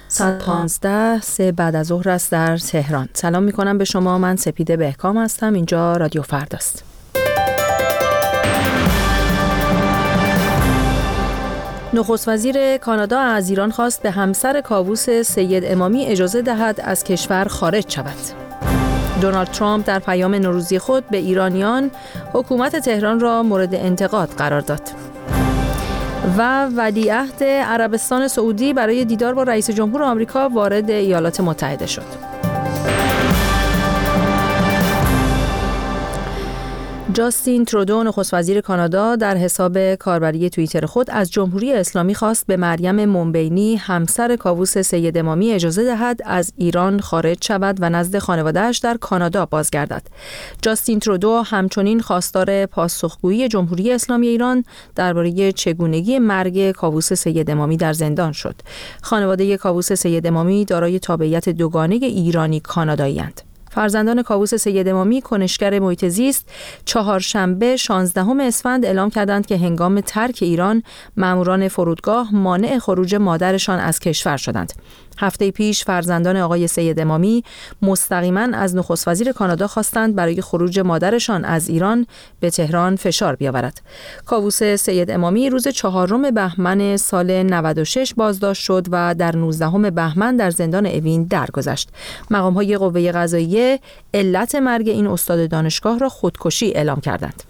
ساعت 15 3 بعد از ظهر است در تهران. سلام میکنم به شما. من سپیده بهکام هستم. اینجا رادیو فرداست. نخست وزیر کانادا از ایران خواست به همسر کاووس سید امامی اجازه دهد از کشور خارج شود. دونالد ترامپ در پیام نوروزی خود به ایرانیان حکومت تهران را مورد انتقاد قرار داد. و ولیعهد عربستان سعودی برای دیدار با رئیس جمهور آمریکا وارد ایالات متحده شد. جاستین ترودو نخست وزیر کانادا در حساب کاربری توییتر خود از جمهوری اسلامی خواست به مریم مومبینی همسر کاووس سید امامی اجازه دهد از ایران خارج شود و نزد خانواده‌اش در کانادا بازگردد. جاستین ترودو همچنین خواستار پاسخگویی جمهوری اسلامی ایران درباره چگونگی مرگ کاووس سید امامی در زندان شد. خانواده کاووس سید امامی دارای تابعیت دوگانه ایرانی کانادایی اند. فرزندان کاووس سید امامی کنشگر محیط زیست چهارشنبه 16 اسفند اعلام کردند که هنگام ترک ایران ماموران فرودگاه مانع خروج مادرشان از کشور شدند. هفته پیش فرزندان آقای سید امامی مستقیما از نخست وزیر کانادا خواستند برای خروج مادرشان از ایران به تهران فشار بیاورد. کاووس سید امامی روز 4 بهمن سال 96 بازداشت شد و در 19 بهمن در زندان اوین درگذشت. مقام‌های قوه قضاییه علت مرگ این استاد دانشگاه را خودکشی اعلام کردند.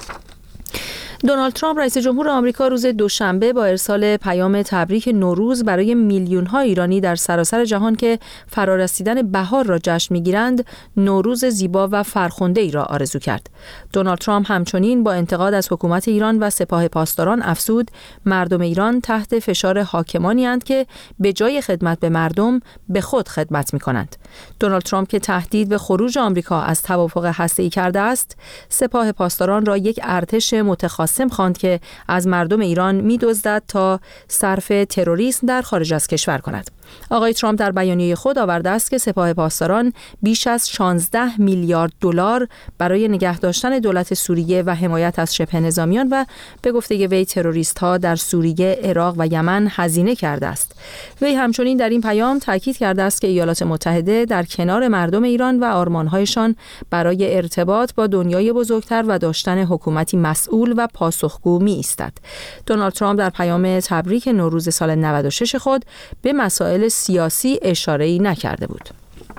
دونالد ترامپ رئیس جمهور آمریکا روز دوشنبه با ارسال پیام تبریک نوروز برای میلیون‌ها ایرانی در سراسر جهان که فرارسیدن بهار را جشن می‌گیرند، نوروز زیبا و فرخنده‌ای را آرزو کرد. دونالد ترامپ همچنین با انتقاد از حکومت ایران و سپاه پاسداران افزود مردم ایران تحت فشار حاکمانی اند که به جای خدمت به مردم به خود خدمت می‌کنند. دونالد ترامپ که تهدید به خروج آمریکا از توافق هسته‌ای کرده است، سپاه پاسداران را یک ارتش متخاصم خواند که از مردم ایران می‌دزدد تا صرف تروریسم در خارج از کشور کند. آقای ترامپ در بیانیه خود آورده است که سپاه پاسداران بیش از 16 میلیارد دلار برای نگه داشتن دولت سوریه و حمایت از شبه نظامیان و به گفته وی تروریست‌ها در سوریه، عراق و یمن هزینه کرده است. وی همچنین در این پیام تاکید کرده است که ایالات متحده در کنار مردم ایران و آرمان‌هایشان برای ارتباط با دنیای بزرگتر و داشتن حکومتی مسئول و پاسخگو می‌ایستد. دونالد ترامپ در پیام تبریک نوروز سال 96 خود به مسائل سیاسی اشاره‌ای نکرده بود.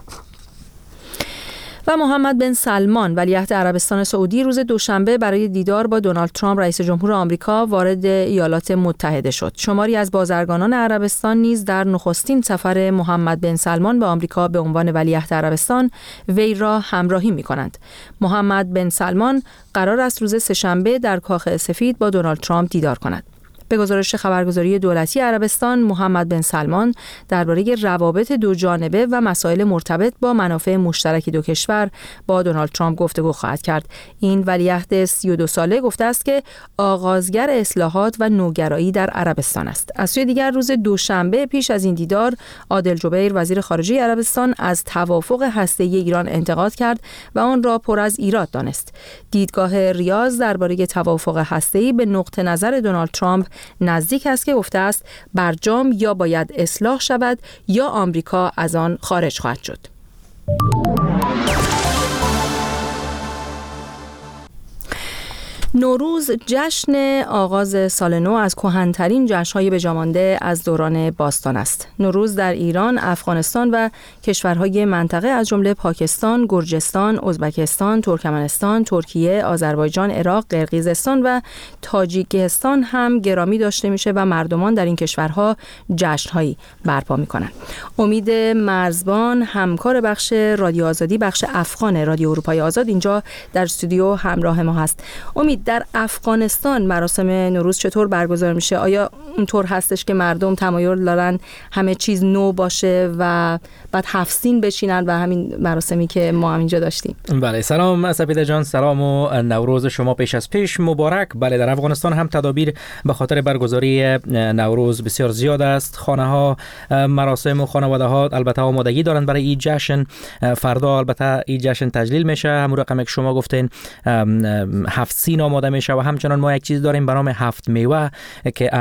و محمد بن سلمان ولیعهد عربستان سعودی روز دوشنبه برای دیدار با دونالد ترامپ رئیس جمهور آمریکا وارد ایالات متحده شد. شماری از بازرگانان عربستان نیز در نخستین سفر محمد بن سلمان به آمریکا به عنوان ولیعهد عربستان وی را همراهی می‌کنند. محمد بن سلمان قرار است روز سه‌شنبه در کاخ سفید با دونالد ترامپ دیدار کند. به گزارش خبرگزاری دولتی عربستان، محمد بن سلمان درباره روابط دو جانبه و مسائل مرتبط با منافع مشترک دو کشور با دونالد ترامپ گفتگو خواهد کرد. این ولیعهد 32 ساله گفته است که آغازگر اصلاحات و نوگرایی در عربستان است. از سوی دیگر روز دوشنبه پیش از این دیدار، عادل جبیر وزیر خارجه عربستان از توافق هسته‌ای ایران انتقاد کرد و آن را پر از ایراد دانست. دیدگاه ریاض درباره توافق هسته‌ای به نقطه نظر دونالد ترامپ نزدیک است که گفته است برجام یا باید اصلاح شود یا آمریکا از آن خارج خواهد شد. نوروز جشن آغاز سال نو از کهن‌ترین جشن‌های بجامانده از دوران باستان است. نوروز در ایران، افغانستان و کشورهای منطقه از جمله پاکستان، گرجستان، ازبکستان، ترکمنستان، ترکیه، آذربایجان، عراق، قرقیزستان و تاجیکستان هم گرامی داشته میشه و مردمان در این کشورها جشن‌هایی برپا می‌کنند. امید مرزبان، همکار بخش رادیو آزادی، بخش افغان رادیو اروپای آزاد، اینجا در استودیو همراه ما هست. امید، در افغانستان مراسم نوروز چطور برگزار میشه؟ آیا اونطور هستش که مردم تمایل دارن همه چیز نو باشه و بعد 7 سین بشینن و همین مراسمی که ما هم اینجا داشتیم؟ بله، سلام سپیده جان، سلام و نوروز شما پیش از پیش مبارک. بله، در افغانستان هم تدابیر به خاطر برگزاری نوروز بسیار زیاد است. خانه ها، مراسم و خانواده ها البته آمادگی دارن برای این جشن. فردا البته این جشن تجلیل میشه، همون رقمی که شما گفتین 7 سین آماده میشه و همچنان ما یک چیز داریم به نام 7 میوه که از 7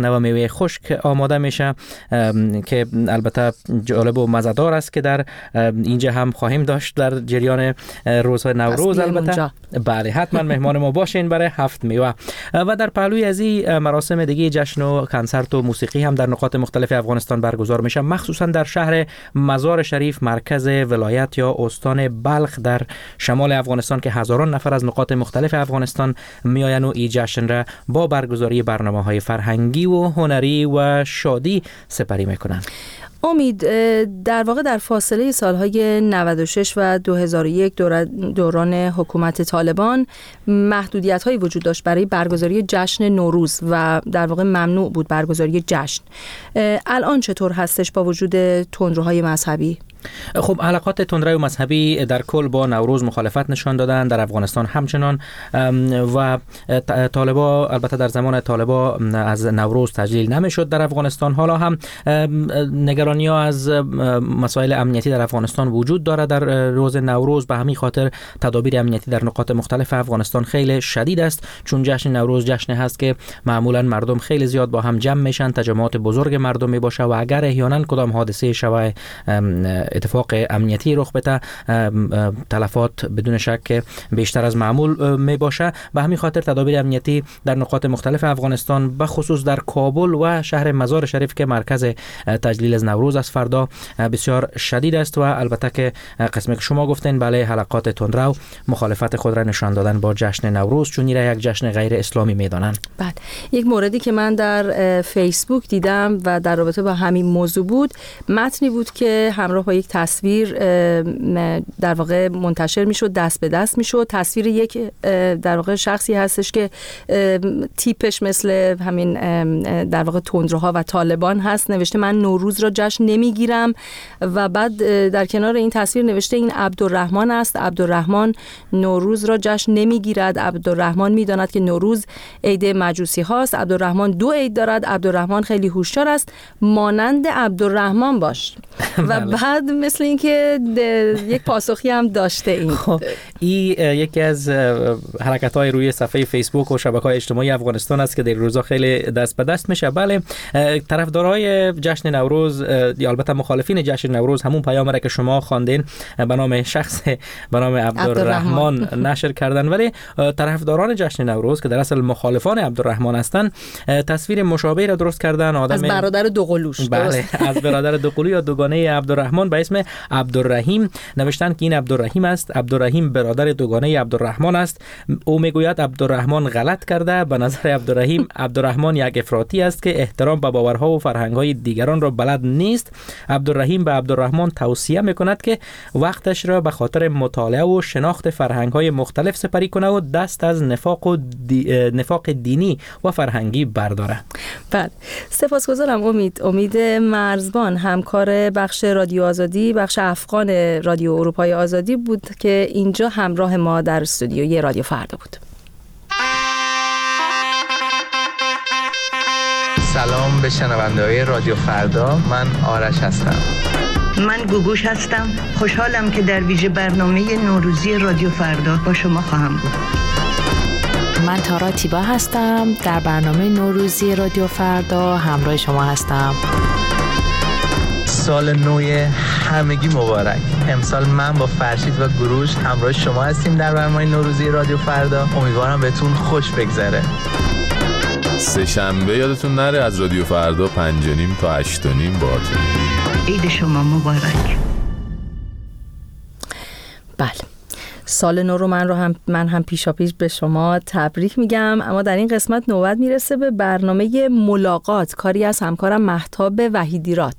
و میوه خشک آماده میشه که البته جالب و مزه‌دار است که در اینجا هم خواهیم داشت در جریان روزهای نوروز. البته بله حتما مهمان ما باشین برای 7 میوه. و در پهلوی از این مراسم دیگه جشن و کنسرت و موسیقی هم در نقاط مختلف افغانستان برگزار میشه، مخصوصا در شهر مزار شریف مرکز ولایت یا استان بلخ در شمال افغانستان که هزاران نفر از نقاط مختلف افغانستان میاین و این جشن را با برگزاری برنامه‌های فرهنگی و هنری و شادی سپری میکنن. امید، در واقع در فاصله سالهای 96 و 2001 دوران حکومت طالبان محدودیت‌هایی وجود داشت برای برگزاری جشن نوروز و در واقع ممنوع بود برگزاری جشن. الان چطور هستش با وجود تندروهای مذهبی؟ خب حلقات تندروی مذهبی در کل با نوروز مخالفت نشان دادن، در افغانستان همچنان، و طالبا البته در زمان طالبا از نوروز تجلیل نمیشد در افغانستان. حالا هم نگرانی ها از مسائل امنیتی در افغانستان وجود داره در روز نوروز، به همین خاطر تدابیر امنیتی در نقاط مختلف افغانستان خیلی شدید است، چون جشن نوروز جشن هست که معمولا مردم خیلی زیاد با هم جمع میشن، تجمعات بزرگ مردمی باشه و اگر احیانا کدام حادثه شوه اتفاق امنیتی رخ بده تلفات بدون شک بیشتر از معمول می باشه. به همین خاطر تدابیر امنیتی در نقاط مختلف افغانستان به خصوص در کابل و شهر مزار شریف که مرکز تجلیل از نوروز است فردا بسیار شدید است و البته که قسمی که شما گفتین بله حلقات تندرو مخالفت خود را نشان دادن با جشن نوروز، چون این را یک جشن غیر اسلامی میدانند. بعد یک موردی که من در فیسبوک دیدم و در رابطه با همین موضوع بود، متنی بود که همراه با یک تصویر در واقع منتشر میشد، دست به دست میشد. تصویر یک در واقع شخصی هستش که تیپش مثل همین در واقع تندروها و طالبان هست، نوشته من نوروز را جشن نمیگیرم و بعد در کنار این تصویر نوشته این عبدالرحمن است، عبدالرحمن نوروز را جشن نمیگیرد، عبدالرحمن میداند که نوروز عید مجوسی هاست، عبدالرحمن 2 عید دارد، عبدالرحمن خیلی هوشیار است، مانند عبدالرحمن باش. و بعد مثل اینکه یک پاسخی هم داشته. این خب این یکی از حرکت‌های روی صفحه فیسبوک و شبکه‌های اجتماعی افغانستان است که در روزا خیلی دست به دست میشه. بله طرفدارای جشن نوروز یا البته مخالفین جشن نوروز همون پیام را که شما خواندین به نام شخص به نام عبدالرحمن نشر کردن، ولی طرفداران جشن نوروز که در اصل مخالفان عبدالرحمن هستند تصویر مشابهی را درست کردن. آدم از برادر دوقلوش، بله از برادر دوقلو یا دوگانه عبدالرحمن به اسم عبدالرحیم نوشتن که این عبدالرحیم است، عبدالرحیم برادر دوگانه عبدالرحمن است. او میگوید عبدالرحمن غلط کرده، به نظر عبدالرحیم عبدالرحمن یک افراطی است که احترام به باورها و فرهنگ‌های دیگران را بلد نیست. عبدالرحیم به عبدالرحمن توصیه میکند که وقتش را به خاطر مطالعه و شناخت فرهنگ‌های مختلف سپری کنه و دست از نفاق دینی و فرهنگی برداره. بله سپاسگزارم امید مرزبان، همکار بخش رادیو آزادی، بخش افغان رادیو اروپای آزادی بود که اینجا همراه ما در استودیوی رادیو فردا بود. سلام به شنونده‌های رادیو فردا، من آرش هستم. من گوگوش هستم، خوشحالم که در ویژه برنامه نوروزی رادیو فردا با شما خواهم بود. من تارا تیبا هستم، در برنامه نوروزی رادیو فردا همراه شما هستم. سال نو همگی مبارک. امسال من با فرشید و گروش همراه شما هستیم در برنامه نوروزی رادیو فردا. امیدوارم بهتون خوش بگذره. سه شنبه یادتون نره از رادیو فردا 5:30 تا 8:30 باهاتون. عید شما مبارک. بله سال نو رو من هم پیشاپیش به شما تبریک میگم. اما در این قسمت نوبت میرسه به برنامه ملاقات، کاری از همکارم مهتاب وحیدیراد.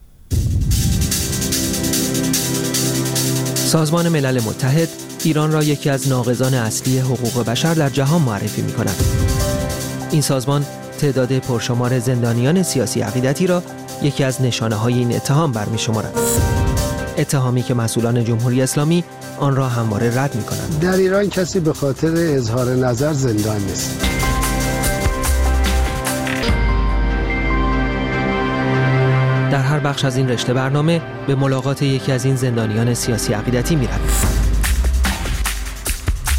سازمان ملل متحد ایران را یکی از ناقضان اصلی حقوق بشر در جهان معرفی می‌کند. این سازمان تعداد پرشمار زندانیان سیاسی عقیدتی را یکی از نشانه‌های این اتهام برمی‌شمارد. اتهامی که مسئولان جمهوری اسلامی آن را همواره رد می‌کنند. در ایران کسی به خاطر اظهار نظر زندان نیست. در هر بخش از این رشته برنامه به ملاقات یکی از این زندانیان سیاسی عقیدتی می‌رویم.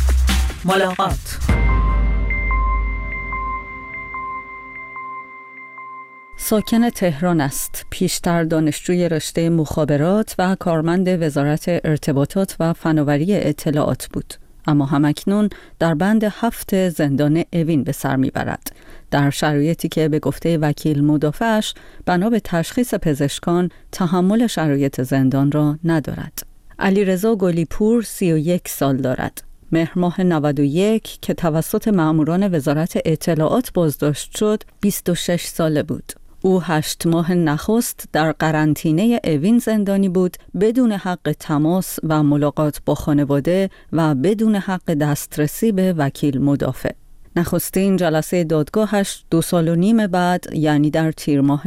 ملاقات. ساکن تهران است. پیشتر دانشجوی رشته مخابرات و کارمند وزارت ارتباطات و فناوری اطلاعات بود. اما همکنون در بند 7 زندان اوین به سر میبرد. در شرایطی که به گفته وکیل مدافعش بنا به تشخیص پزشکان تحمل شرایط زندان را ندارد. علیرضا گلیپور 31 سال دارد. مهر ماه 91 که توسط مأموران وزارت اطلاعات بازداشت شد 26 ساله بود. او 8 ماه نخست در قرنطینه اوین زندانی بود بدون حق تماس و ملاقات با خانواده و بدون حق دسترسی به وکیل مدافع. نخستین جلسه دادگاهش 2.5 سال بعد یعنی در تیر ماه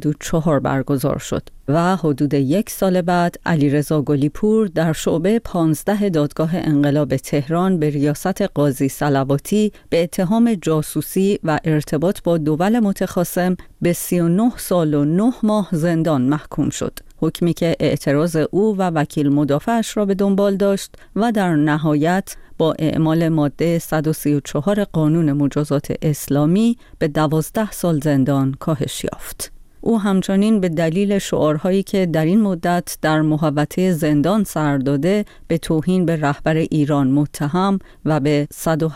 94 برگزار شد و حدود 1 سال بعد علیرضا گلیپور در شعبه 15 دادگاه انقلاب تهران به ریاست قاضی صلواتی به اتهام جاسوسی و ارتباط با دول متخاصم به 39 سال و 9 ماه زندان محکوم شد. حکمی که اعتراض او و وکیل مدافعش را به دنبال داشت و در نهایت با اعمال ماده 134 قانون مجازات اسلامی به 12 سال زندان کاهش یافت. او همچنین به دلیل شعارهایی که در این مدت در محوطه زندان سر داده به توهین به رهبر ایران متهم و به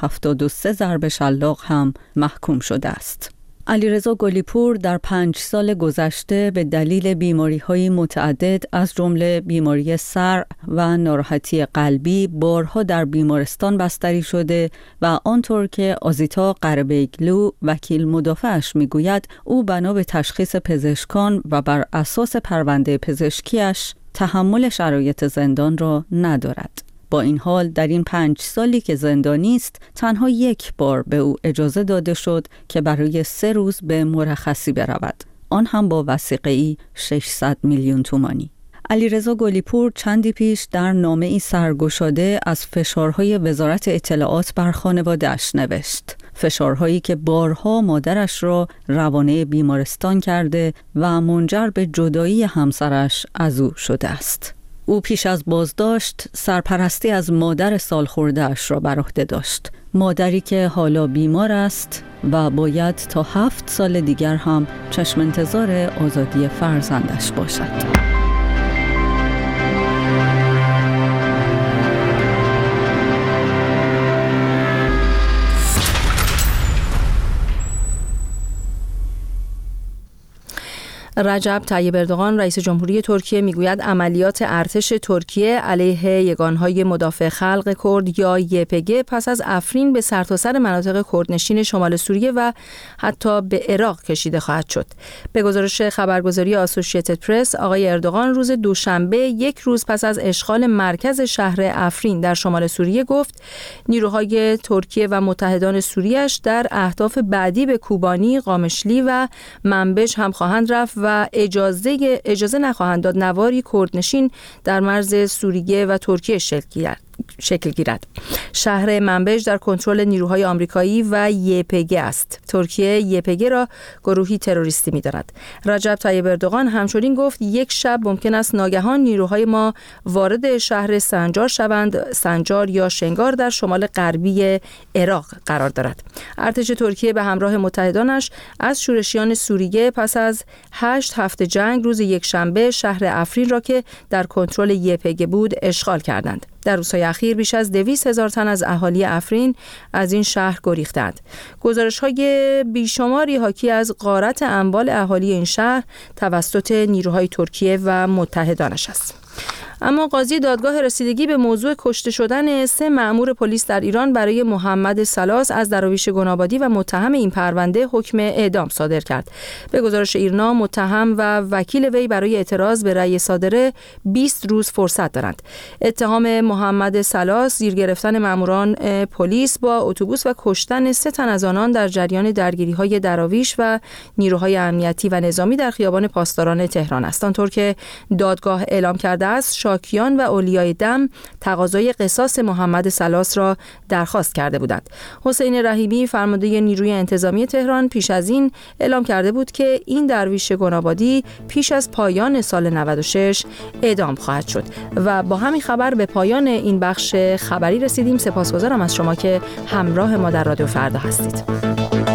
173 ضرب شلاق هم محکوم شده است. علیرضا گلیپور در 5 سال گذشته به دلیل بیماری‌های متعدد از جمله بیماری سر و ناراحتی قلبی بارها در بیمارستان بستری شده و آنطور که آزیتا قره‌بیگلو وکیل مدافعش میگوید او بنا به تشخیص پزشکان و بر اساس پرونده پزشکیش تحمل شرایط زندان را ندارد. با این حال در این 5 سالی که زندانی است تنها 1 بار به او اجازه داده شد که برای 3 روز به مرخصی برود، آن هم با وثیقه‌ای 600 میلیون تومانی. علیرضا گلیپور چندی پیش در نامه‌ای سرگشاده از فشارهای وزارت اطلاعات بر خانواده‌اش نوشت. فشارهایی که بارها مادرش را روانه بیمارستان کرده و منجر به جدایی همسرش از او شده است. او پیش از بازداشت سرپرستی از مادر سالخورده‌اش را بر عهده داشت. مادری که حالا بیمار است و باید تا 7 سال دیگر هم چشم انتظار آزادی فرزندش باشد. رجب طیب اردوغان رئیس جمهوری ترکیه میگوید عملیات ارتش ترکیه علیه یگانهای مدافع خلق کرد یا YPG پس از افرین به سرتاسر مناطق کردنشین شمال سوریه و حتی به عراق کشیده خواهد شد. به گزارش خبرگزاری آسوشیتد پرس، آقای اردوغان روز دوشنبه 1 روز پس از اشغال مرکز شهر افرین در شمال سوریه گفت نیروهای ترکیه و متحدان سوریه‌اش در اهداف بعدی به کوبانی، قامشلی و منبج هم خواهند رفت و اجازه نخواهند داد نواری کردنشین در مرز سوریه و ترکیه شکل گیرد. شهر منبج در کنترل نیروهای آمریکایی و YPG است. ترکیه YPG را گروهی تروریستی می‌داند. رجب طیب اردوغان همچنین گفت 1 شب ممکن است ناگهان نیروهای ما وارد شهر سنجار شوند. سنجار یا شنگار در شمال غربی عراق قرار دارد. ارتش ترکیه به همراه متحدانش از شورشیان سوریه پس از 8 هفته جنگ روز یکشنبه شهر افرین را که در کنترل YPG بود اشغال کردند. در روزهای اخیر بیش از 200,000 تن از اهالی افرین از این شهر گریختند. گزارش‌های بیشماری حاکی از غارت اموال اهالی این شهر توسط نیروهای ترکیه و متحدانش است. اما قاضی دادگاه رسیدگی به موضوع کشته شدن 3 مأمور پلیس در ایران برای محمد سلاس از دراویش گنابادی و متهم این پرونده حکم اعدام صادر کرد. به گزارش ایرنا متهم و وکیل وی برای اعتراض به رأی صادره 20 روز فرصت دارند. اتهام محمد سلاس زیر گرفتن مأموران پلیس با اتوبوس و کشتن 3 تن از آنان در جریان درگیری‌های دراویش و نیروهای امنیتی و نظامی در خیابان پاسداران تهران است. آنطور که دادگاه اعلام کرده است، شاکیان و اولیای دم تقاضای قصاص محمد سلاس را درخواست کرده بودند. حسین رحیمی فرمانده نیروی انتظامی تهران پیش از این اعلام کرده بود که این درویش گنابادی پیش از پایان سال 96 اعدام خواهد شد. و با همین خبر به پایان این بخش خبری رسیدیم. سپاسگزارم از شما که همراه ما در رادیو فردا هستید.